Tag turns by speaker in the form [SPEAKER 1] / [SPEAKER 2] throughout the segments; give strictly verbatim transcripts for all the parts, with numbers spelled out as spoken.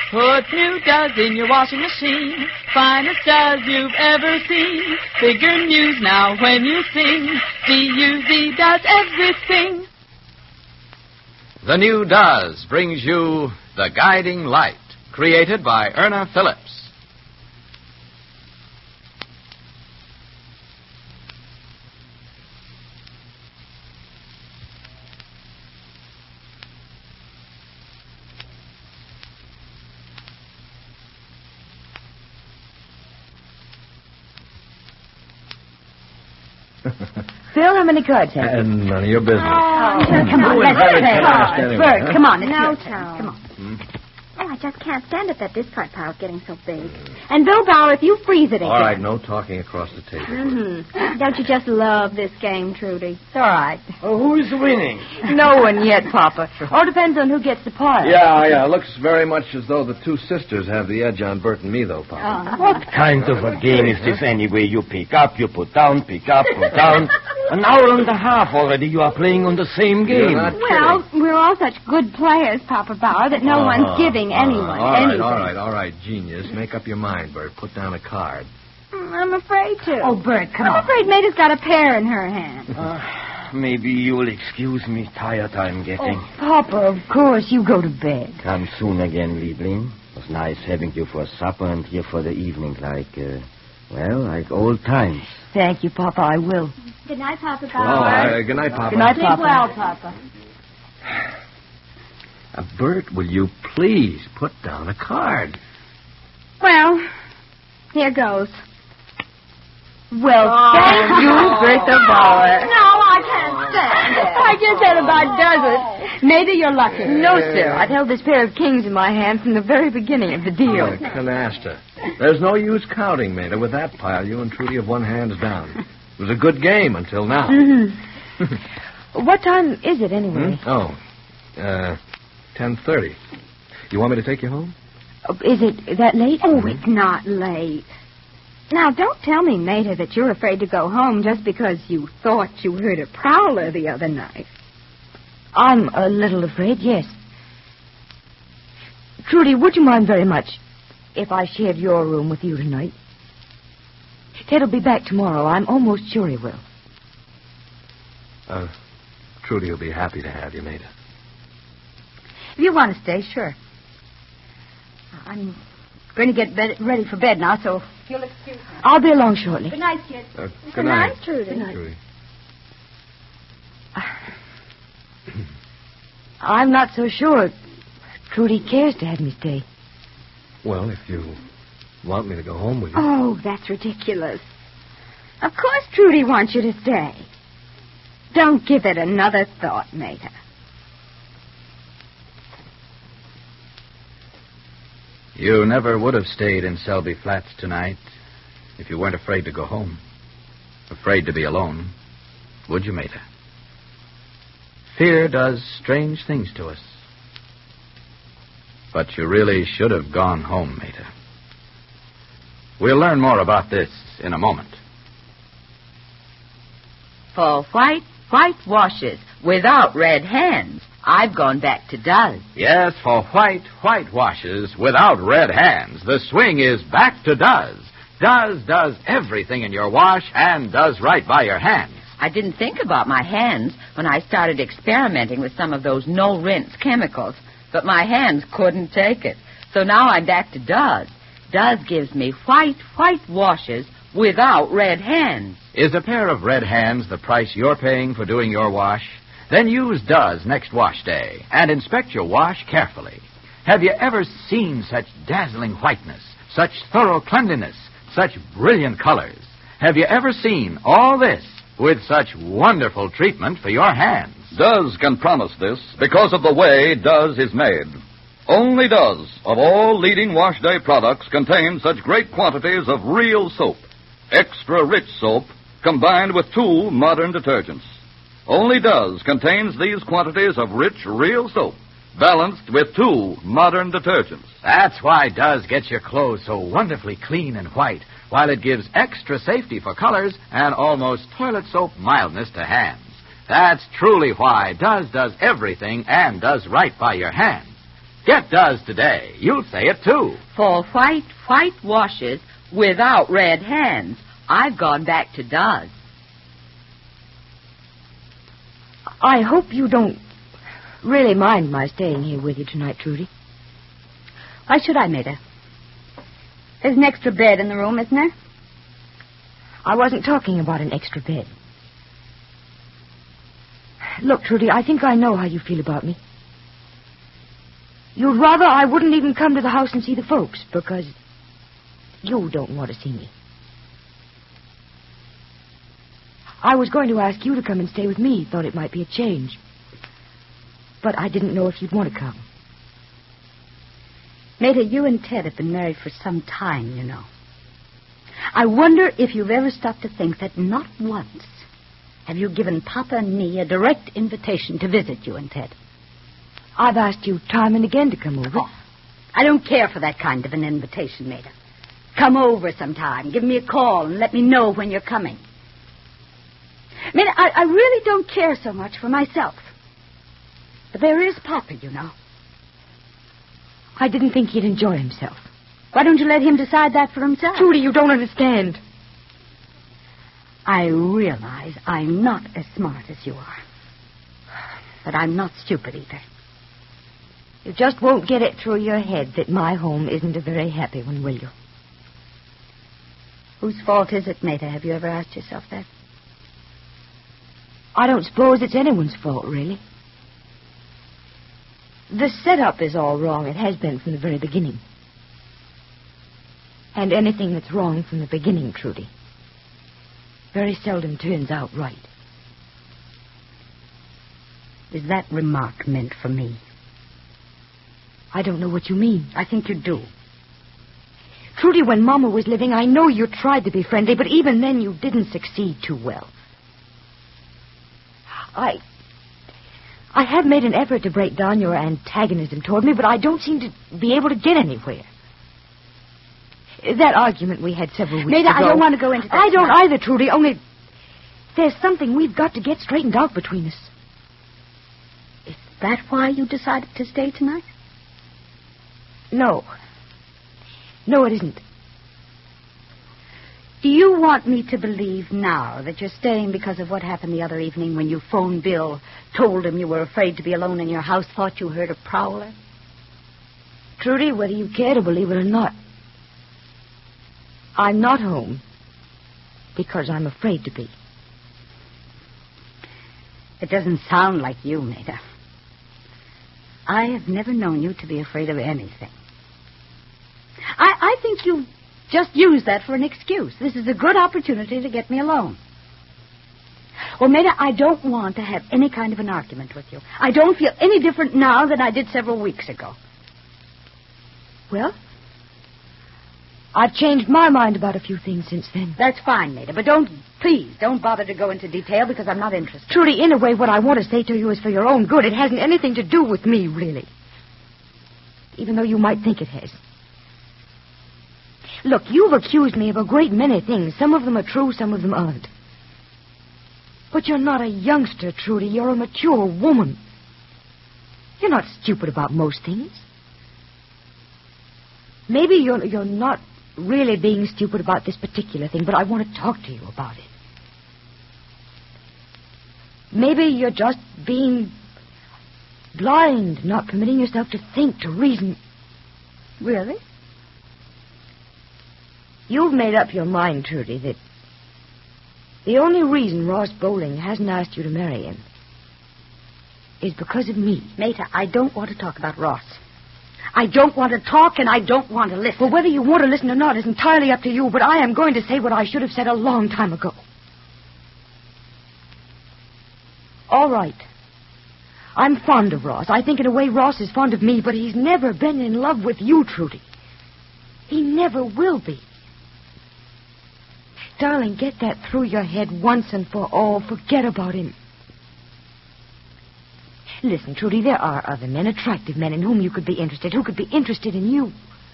[SPEAKER 1] Put new Does in your washing machine. Finest Does you've ever seen. Bigger news now when you sing. D U Z does everything.
[SPEAKER 2] The new Does brings you The Guiding Light, created by Erna Phillips.
[SPEAKER 3] Phil, how many cards have you?
[SPEAKER 4] Uh, none of your business.
[SPEAKER 3] Oh, come on, let's
[SPEAKER 4] very
[SPEAKER 3] play.
[SPEAKER 4] fast anyway,
[SPEAKER 3] Bert,
[SPEAKER 4] huh?
[SPEAKER 3] come on, it's
[SPEAKER 5] No,
[SPEAKER 3] your turn.
[SPEAKER 5] Tom.
[SPEAKER 3] Come on.
[SPEAKER 4] Hmm?
[SPEAKER 5] Oh, I just can't stand it that discard pile's getting so big. And Bill Bauer, if you freeze it again.
[SPEAKER 4] All right, no talking across the table.
[SPEAKER 5] Mm-hmm. Don't you just love this game, Trudy?
[SPEAKER 3] It's all right.
[SPEAKER 4] Oh, who's winning?
[SPEAKER 3] No one yet, Papa. All depends on who gets the pile.
[SPEAKER 4] Yeah, yeah. Looks very much as though the two sisters have the edge on Bert and me, though, Papa.
[SPEAKER 3] Oh.
[SPEAKER 6] What kind of a game is this anyway? You pick up, you put down, pick up, put down. An hour and a half already you are playing on the same game.
[SPEAKER 4] You're not
[SPEAKER 5] Well,
[SPEAKER 4] kidding.
[SPEAKER 5] we're all such good players, Papa Bauer, that no
[SPEAKER 4] Uh-huh,
[SPEAKER 5] one's giving anyone
[SPEAKER 4] uh-huh. All right,
[SPEAKER 5] anything.
[SPEAKER 4] all right, all right, genius. Make up your mind, Bert. Put down a card.
[SPEAKER 5] Mm, I'm afraid to.
[SPEAKER 3] Oh, Bert, come
[SPEAKER 5] I'm
[SPEAKER 3] on.
[SPEAKER 5] afraid Maida's got a pear in her hand.
[SPEAKER 6] Uh, maybe you'll excuse me. Tired I'm getting.
[SPEAKER 3] Oh, Papa, of course, you go to bed.
[SPEAKER 6] Come soon again, Liebling. It was nice having you for supper and here for the evening like, uh, well, like old times.
[SPEAKER 3] Thank you, Papa, I will.
[SPEAKER 5] Good night, Papa
[SPEAKER 4] Oh,
[SPEAKER 5] Bauer.
[SPEAKER 4] uh, good night, Papa.
[SPEAKER 3] Good night,
[SPEAKER 5] Sleep
[SPEAKER 3] Papa.
[SPEAKER 5] well, Papa.
[SPEAKER 4] Uh, Bert, will you please put down a card?
[SPEAKER 5] Well, here goes.
[SPEAKER 3] Well, thank you, Bertha Bauer.
[SPEAKER 5] No, I can't stand it. I guess that about does it. Maida, you're lucky.
[SPEAKER 3] No, sir. I'd held this pair of kings in my hand from the very beginning of the deal.
[SPEAKER 4] Oh, canasta. There's no use counting, Maida. With that pile, you and Trudy have one hands down. It was a good game until now.
[SPEAKER 3] Mm-hmm. What time is it, anyway?
[SPEAKER 4] Hmm? Oh, uh, ten thirty. You want me to take you home?
[SPEAKER 3] Oh, is it that late?
[SPEAKER 5] Oh, it's not late. Now, don't tell me, Maida, that you're afraid to go home just because you thought you heard a prowler the other night.
[SPEAKER 3] I'm a little afraid, yes. Trudy, would you mind very much if I shared your room with you tonight? Ted'll be back tomorrow. I'm almost sure he will.
[SPEAKER 4] Uh, Trudy will be happy to have you, Maida.
[SPEAKER 3] If you want to stay, sure. I'm going to get bed- ready for bed now, so if you'll excuse me. I'll be along shortly.
[SPEAKER 5] Good night, kid.
[SPEAKER 4] Uh, good,
[SPEAKER 5] Good
[SPEAKER 4] night.
[SPEAKER 5] night, Trudy.
[SPEAKER 3] Good night.
[SPEAKER 4] Trudy.
[SPEAKER 3] I'm not so sure Trudy cares to have me stay.
[SPEAKER 4] Well, if you want me to go home with you.
[SPEAKER 5] Oh, that's ridiculous. Of course Trudy wants you to stay. Don't give it another thought, Maida.
[SPEAKER 2] You never would have stayed in Selby Flats tonight if you weren't afraid to go home. Afraid to be alone. Would you, Maida? Fear does strange things to us. But you really should have gone home, Maida. We'll learn more about this in a moment.
[SPEAKER 7] For white, white washes without red hands, I've gone back to Does.
[SPEAKER 2] Yes, for white, white washes without red hands, the swing is back to Does. Does does everything in your wash and does right by your hands.
[SPEAKER 7] I didn't think about my hands when I started experimenting with some of those no-rinse chemicals, but my hands couldn't take it. So now I'm back to Does. Does gives me white, white washes without red hands.
[SPEAKER 2] Is a pair of red hands the price you're paying for doing your wash? Then use Does next wash day and inspect your wash carefully. Have you ever seen such dazzling whiteness, such thorough cleanliness, such brilliant colors? Have you ever seen all this with such wonderful treatment for your hands?
[SPEAKER 8] Does can promise this because of the way Does is made. Only Does, of all leading wash day products, contain such great quantities of real soap, extra rich soap, combined with two modern detergents. Only Does contains these quantities of rich, real soap, balanced with two modern detergents.
[SPEAKER 2] That's why Does gets your clothes so wonderfully clean and white, while it gives extra safety for colors and almost toilet soap mildness to hands. That's truly why Does does everything and does right by your hands. Get Does today. You'll say it, too.
[SPEAKER 7] For white, white washes without red hands, I've gone back to Does.
[SPEAKER 5] I hope you don't really mind my staying here with you tonight, Trudy.
[SPEAKER 3] Why should I, Maida? There's an extra bed in the room, isn't there?
[SPEAKER 5] I wasn't talking about an extra bed. Look, Trudy, I think I know how you feel about me. You'd rather I wouldn't even come to the house and see the folks because you don't want to see me. I was going to ask you to come and stay with me. Thought it might be a change. But I didn't know if you'd want to come.
[SPEAKER 3] Maida, you and Ted have been married for some time, you know. I wonder if you've ever stopped to think that not once have you given Papa and me a direct invitation to visit you and Ted.
[SPEAKER 5] I've asked you time and again to come over.
[SPEAKER 3] Oh, I don't care for that kind of an invitation, Maida. Come over sometime. Give me a call and let me know when you're coming. Maida, I, I really don't care so much for myself. But there is Papa, you know.
[SPEAKER 5] I didn't think he'd enjoy himself.
[SPEAKER 3] Why don't you let him decide that for himself?
[SPEAKER 5] Trudy, you don't understand.
[SPEAKER 3] I realize I'm not as smart as you are. But I'm not stupid either.
[SPEAKER 5] You just won't get it through your head that my home isn't a very happy one, will you?
[SPEAKER 3] Whose fault is it, Maida? Have you ever asked yourself that?
[SPEAKER 5] I don't suppose it's anyone's fault, really. The setup is all wrong. It has been from the very beginning. And anything that's wrong from the beginning, Trudy, very seldom turns out right.
[SPEAKER 3] Is that remark meant for me?
[SPEAKER 5] I don't know what you mean.
[SPEAKER 3] I think you do.
[SPEAKER 5] Trudy, when Mama was living, I know you tried to be friendly, but even then you didn't succeed too well. I... I have made an effort to break down your antagonism toward me, but I don't seem to be able to get anywhere. That argument we had several weeks
[SPEAKER 3] Maida,
[SPEAKER 5] ago...
[SPEAKER 3] I don't want to go into that.
[SPEAKER 5] I don't
[SPEAKER 3] tonight.
[SPEAKER 5] either, Trudy, only there's something we've got to get straightened out between us.
[SPEAKER 3] Is that why you decided to stay tonight?
[SPEAKER 5] No. No, it isn't.
[SPEAKER 3] Do you want me to believe now that you're staying because of what happened the other evening when you phoned Bill, told him you were afraid to be alone in your house, thought you heard a prowler?
[SPEAKER 5] Trudy, whether you care to believe it or not, I'm not home because I'm afraid to be.
[SPEAKER 3] It doesn't sound like you, Maida. I have never known you to be afraid of anything. I, I think you just use that for an excuse. This is a good opportunity to get me alone. Well, Maida, I don't want to have any kind of an argument with you. I don't feel any different now than I did several weeks ago.
[SPEAKER 5] Well, I've changed my mind about a few things since then.
[SPEAKER 3] That's fine, Maida, but don't, please, don't bother to go into detail because I'm not interested.
[SPEAKER 5] Trudy, in a way, what I want to say to you is for your own good. It hasn't anything to do with me, really. Even though you might think it has. Look, you've accused me of a great many things. Some of them are true, some of them aren't. But you're not a youngster, Trudy. You're a mature woman. You're not stupid about most things. Maybe you're, you're not really being stupid about this particular thing, but I want to talk to you about it. Maybe you're just being blind, not permitting yourself to think, to reason.
[SPEAKER 3] Really?
[SPEAKER 5] You've made up your mind, Trudy, that the only reason Ross Bowling hasn't asked you to marry him is because of me.
[SPEAKER 3] Maida, I don't want to talk about Ross. I don't want to talk, and I don't want to listen.
[SPEAKER 5] Well, whether you want to listen or not is entirely up to you, but I am going to say what I should have said a long time ago. All right. I'm fond of Ross. I think in a way Ross is fond of me, but he's never been in love with you, Trudy. He never will be. Darling, get that through your head once and for all. Forget about him. Listen, Trudy, there are other men, attractive men in whom you could be interested, who could be interested in you.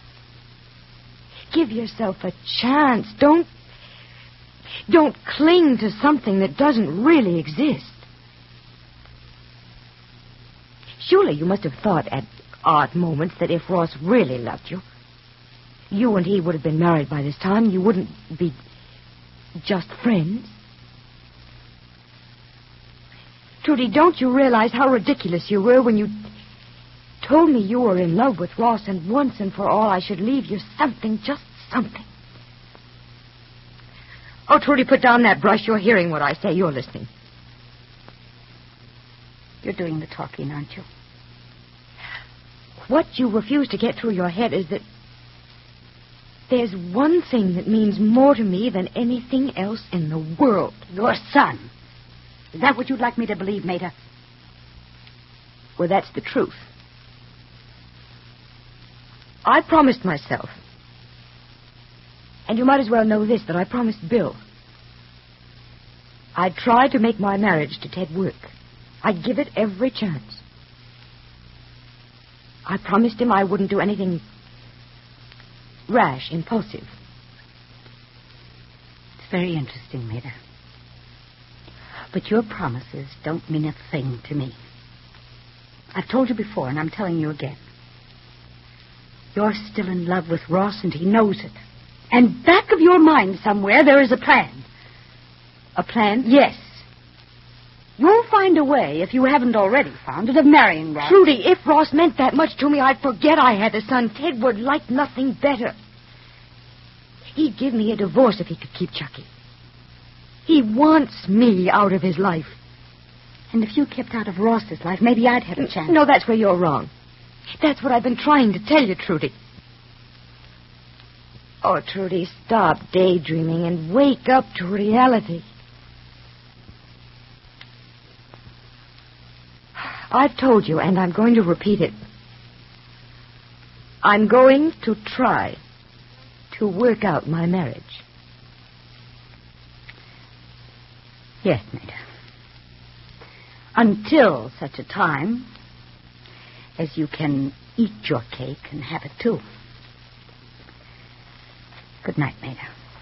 [SPEAKER 5] Give yourself a chance. Don't, don't cling to something that doesn't really exist. Surely you must have thought at odd moments that if Ross really loved you, you and he would have been married by this time. You wouldn't be just friends. Trudy, don't you realize how ridiculous you were when you told me you were in love with Ross and once and for all I should leave you something, just something? Oh, Trudy, put down that brush. You're hearing what I say. You're listening.
[SPEAKER 3] You're doing the talking, aren't you?
[SPEAKER 5] What you refuse to get through your head is that there's one thing that means more to me than anything else in the world.
[SPEAKER 3] Your son. Is that what you'd like me to believe, Mater?
[SPEAKER 5] Well, that's the truth. I promised myself, and you might as well know this, that I promised Bill, I'd try to make my marriage to Ted work. I'd give it every chance. I promised him I wouldn't do anything rash, impulsive.
[SPEAKER 3] It's very interesting, Mater. But your promises don't mean a thing to me. I've told you before, and I'm telling you again. You're still in love with Ross, and he knows it. And back of your mind somewhere, there is a plan.
[SPEAKER 5] A plan?
[SPEAKER 3] Yes. You'll find a way, if you haven't already found it, of marrying Ross.
[SPEAKER 5] Trudy, if Ross meant that much to me, I'd forget I had a son. Ted would like nothing better. He'd give me a divorce if he could keep Chucky. He wants me out of his life.
[SPEAKER 3] And if you kept out of Ross's life, maybe I'd have a chance.
[SPEAKER 5] No, that's where you're wrong. That's what I've been trying to tell you, Trudy. Oh, Trudy, stop daydreaming and wake up to reality. I've told you, and I'm going to repeat it. I'm going to try to work out my marriage.
[SPEAKER 3] Yes, Mater. Until such a time as you can eat your cake and have it too. Good night, Mater.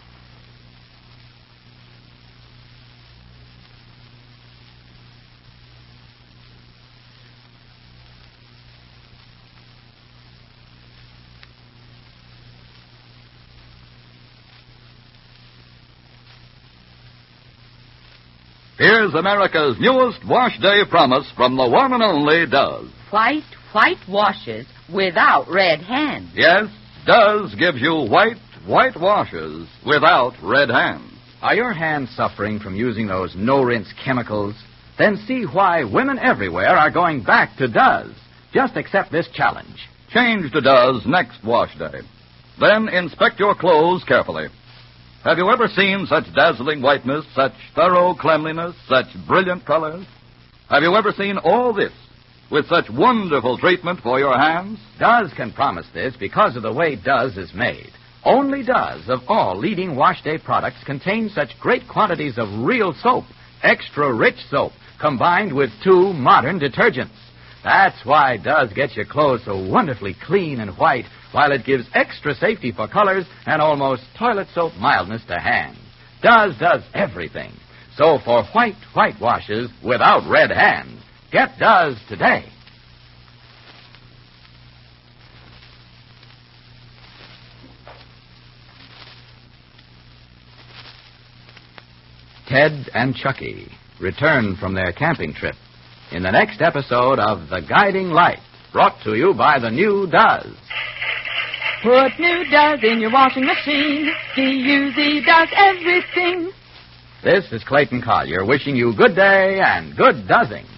[SPEAKER 8] Here's America's newest wash day promise from the one and only Duz.
[SPEAKER 7] White, white washes without red hands.
[SPEAKER 8] Yes, Duz gives you white, white washes without red hands.
[SPEAKER 2] Are your hands suffering from using those no-rinse chemicals? Then see why women everywhere are going back to Duz. Just accept this challenge.
[SPEAKER 8] Change to Duz next wash day. Then inspect your clothes carefully. Have you ever seen such dazzling whiteness, such thorough cleanliness, such brilliant colors? Have you ever seen all this with such wonderful treatment for your hands?
[SPEAKER 2] Duz can promise this because of the way Duz is made. Only Duz of all leading wash day products contains such great quantities of real soap, extra rich soap, combined with two modern detergents. That's why Duz gets your clothes so wonderfully clean and white, while it gives extra safety for colors and almost toilet soap mildness to hands. Duz does everything. So for white, white washes without red hands, get Duz today. Ted and Chucky return from their camping trip in the next episode of The Guiding Light, brought to you by the new Duz.
[SPEAKER 1] Put new Duz in your washing machine. D U Z does everything.
[SPEAKER 2] This is Clayton Collier wishing you good day and good Duzzing.